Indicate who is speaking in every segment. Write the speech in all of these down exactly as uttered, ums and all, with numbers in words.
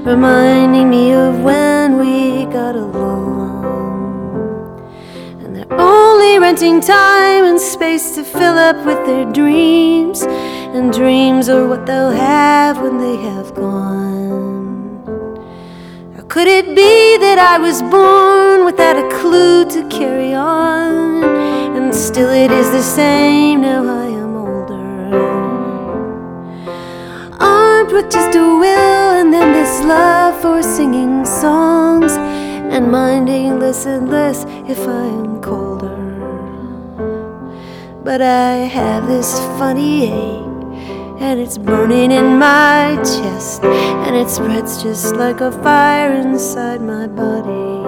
Speaker 1: reminding me of when we got along. And they're only renting time and space to fill up with their dreams, and dreams are what they'll have when they have gone. Or could it be that I was born without a clue to carry on, and still it is the same now I am older, armed with just a will and then this love for singing songs, and minding less and less if I am colder. But I have this funny ache, and it's burning in my chest, and it spreads just like a fire inside my body.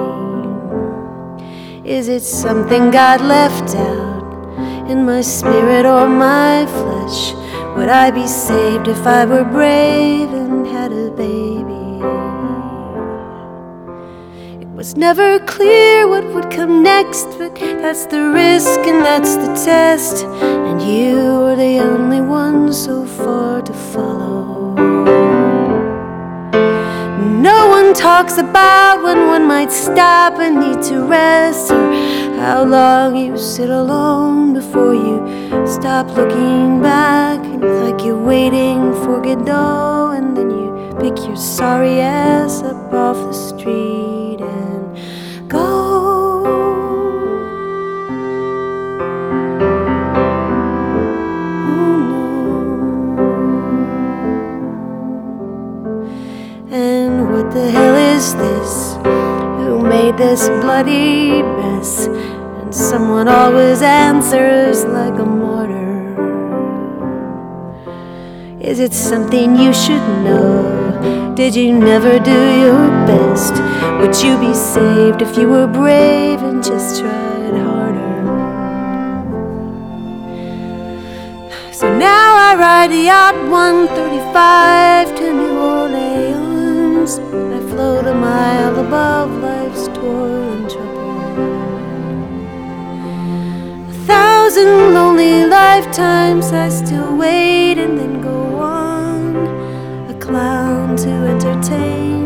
Speaker 1: Is it something God left out in my spirit or my flesh? Would I be saved if I were brave and had a baby? It was never clear what would come next, but that's the risk and that's the test, and you were the only one so far to follow. No one talks about when one might stop and need to rest, or how long you sit alone before you stop looking back, and it's like you're waiting for Godot, and then you pick your sorry ass up off the street and go. And what the hell is this? Who made this bloody mess? And someone always answers like a martyr. Is it something you should know? Did you never do your best? Would you be saved if you were brave and just tried harder? So now I ride the yacht one thirty-five to New Orleans. I float a mile above life's toil and trouble. A thousand lonely lifetimes I still wait and then go on, a clown to entertain